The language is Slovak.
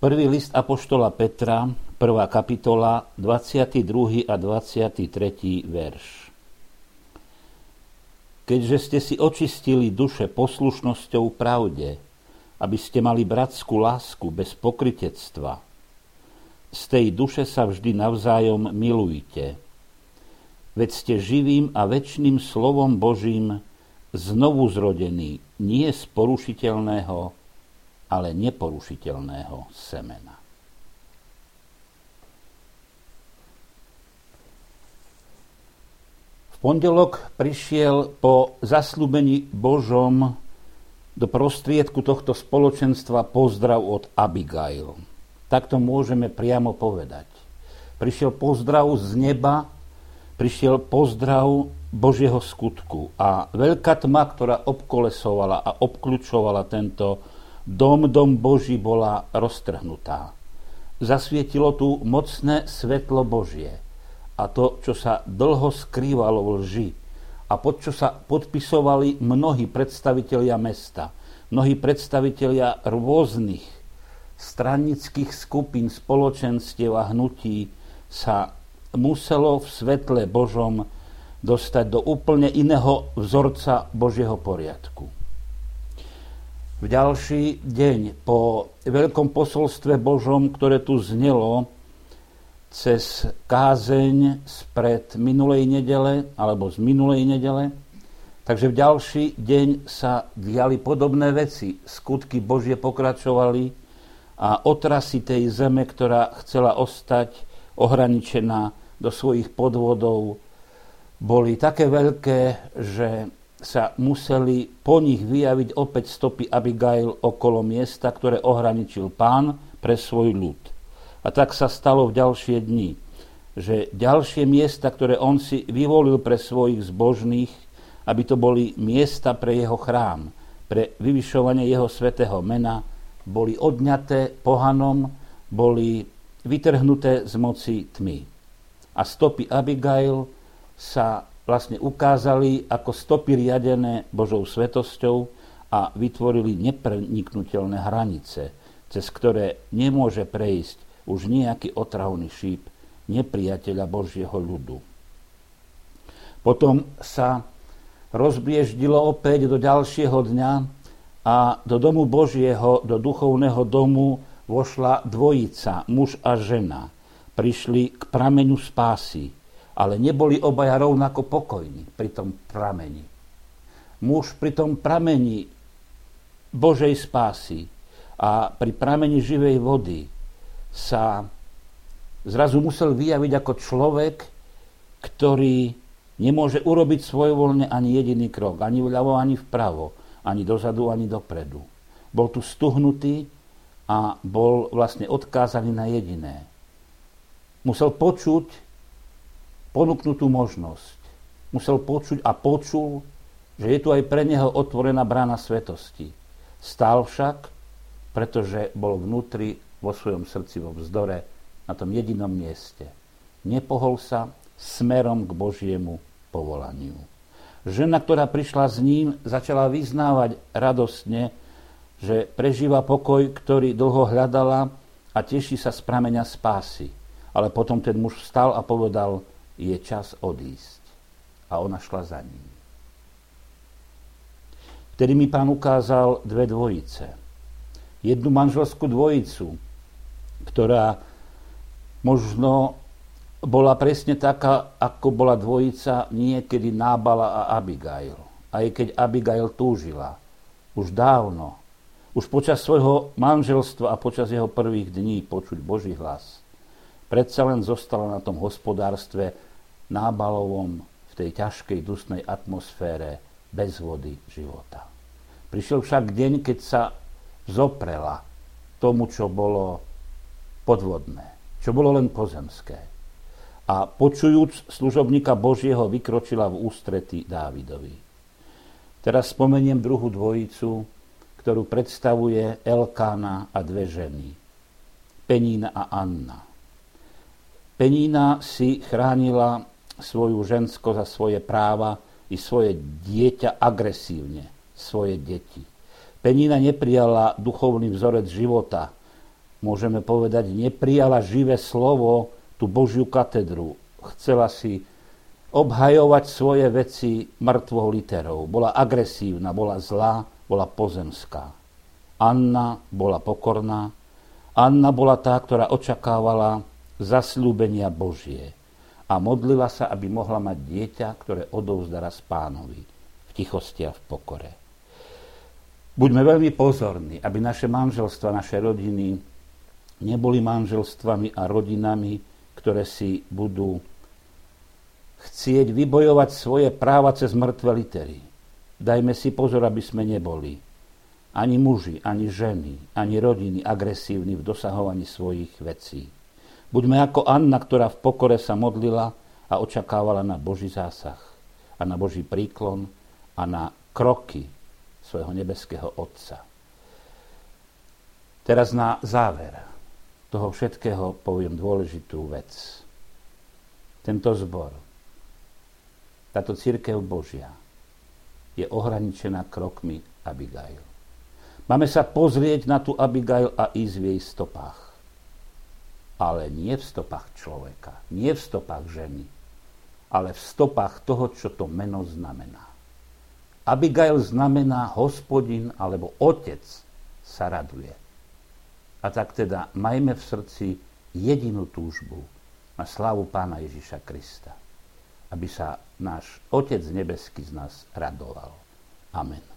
Prvý list apoštola Petra, 1. kapitola, 22. a 23. verš. Keďže ste si očistili duše poslušnosťou pravde, aby ste mali bratskú lásku bez pokrytectva, z tej duše sa vždy navzájom milujte. Veď ste živým a večným slovom Božím znovu zrodení, nie z porušiteľného, ale neporušiteľného semena. V pondelok prišiel po zasľúbení Božom do prostriedku tohto spoločenstva pozdrav od Abigail. Tak to môžeme priamo povedať. Prišiel pozdrav z neba, prišiel pozdrav Božieho skutku a veľká tma, ktorá obkolesovala a obkľučovala tento dom Boží, bola roztrhnutá. Zasvietilo tu mocné svetlo Božie a to, čo sa dlho skrývalo v lži a pod čo sa podpisovali mnohí predstavitelia mesta, mnohí predstavitelia rôznych stranických skupín, spoločenstiev a hnutí, sa muselo v svetle Božom dostať do úplne iného vzorca Božieho poriadku. V ďalší deň po veľkom posolstve Božom, ktoré tu znelo cez kázeň spred minulej nedele alebo z minulej nedele, takže v ďalší deň sa diali podobné veci. Skutky Božie pokračovali a otrasy tej zeme, ktorá chcela ostať ohraničená do svojich podvodov, boli také veľké, že sa museli po nich vyjaviť opäť stopy Abigail okolo miesta, ktoré ohraničil Pán pre svoj ľud. A tak sa stalo v ďalšie dni, že ďalšie miesta, ktoré on si vyvolil pre svojich zbožných, aby to boli miesta pre jeho chrám, pre vyvyšovanie jeho svätého mena, boli odňaté pohanom, boli vytrhnuté z moci tmy. A stopy Abigail sa vlastne ukázali ako stopy riadené Božou svetosťou a vytvorili nepreniknuteľné hranice, cez ktoré nemôže prejsť už nejaký otravný šíp nepriateľa Božieho ľudu. Potom sa rozbieždilo opäť do ďalšieho dňa a do domu Božieho, do duchovného domu vošla dvojica, muž a žena. Prišli k prameňu spásy, ale neboli obaja rovnako pokojní pri tom prameni. Muž pri tom prameni Božej spásy a pri prameni živej vody sa zrazu musel vyjaviť ako človek, ktorý nemôže urobiť svojvoľne ani jediný krok, ani vľavo, ani vpravo, ani dozadu, ani dopredu. Bol tu stuhnutý a bol vlastne odkázaný na jediné. Musel počuť ponúknutú možnosť. Musel počuť a počul, že je tu aj pre neho otvorená brána svetosti. Stál však, pretože bol vnútri vo svojom srdci vo vzdore na tom jedinom mieste. Nepohol sa smerom k Božiemu povolaniu. Žena, ktorá prišla s ním, začala vyznávať radostne, že prežíva pokoj, ktorý dlho hľadala a teší sa z prameňa spásy. Ale potom ten muž vstal a povedal: je čas odísť. A ona šla za ním. Vtedy mi Pán ukázal dve dvojice. Jednu manželskú dvojicu, ktorá možno bola presne taká, ako bola dvojica niekedy Nábala a Abigail. Aj keď Abigail túžila. Už dávno. Už počas svojho manželstva a počas jeho prvých dní počuť Boží hlas. Predsa len zostala na tom hospodárstve Nábalovom v tej ťažkej dusnej atmosfére bez vody života. Prišiel však deň, keď sa zoprela tomu, čo bolo podvodné, čo bolo len pozemské. A počujúc služobníka Božieho, vykročila v ústrety Dávidovi. Teraz spomeniem druhú dvojicu, ktorú predstavuje Elkána a dve ženy. Penína a Anna. Penína si chránila svoju ženskosť a svoje práva i svoje dieťa agresívne, svoje deti. Penína neprijala duchovný vzorec života, môžeme povedať, neprijala živé slovo, tú Božiu katedru. Chcela si obhajovať svoje veci mŕtvou literou. Bola agresívna, bola zlá, bola pozemská. Anna bola pokorná. Anna bola tá, ktorá očakávala zasľúbenia Božie a modlila sa, aby mohla mať dieťa, ktoré odovzdá raz Pánovi v tichosti a v pokore. Buďme veľmi pozorní, aby naše manželstva, naše rodiny neboli manželstvami a rodinami, ktoré si budú chcieť vybojovať svoje práva cez mŕtve litery. Dajme si pozor, aby sme neboli ani muži, ani ženy, ani rodiny agresívni v dosahovaní svojich vecí. Buďme ako Anna, ktorá v pokore sa modlila a očakávala na Boží zásah a na Boží príklon a na kroky svojho nebeského Otca. Teraz na záver toho všetkého poviem dôležitú vec. Tento zbor, táto cirkev Božia je ohraničená krokmi Abigail. Máme sa pozrieť na tú Abigail a ísť v jej stopách. Ale nie v stopách človeka, nie v stopách ženy, ale v stopách toho, čo to meno znamená. Abigail znamená Hospodin alebo Otec sa raduje. A tak teda majme v srdci jedinú túžbu na slávu Pána Ježiša Krista, aby sa náš Otec nebeský z nás radoval. Amen.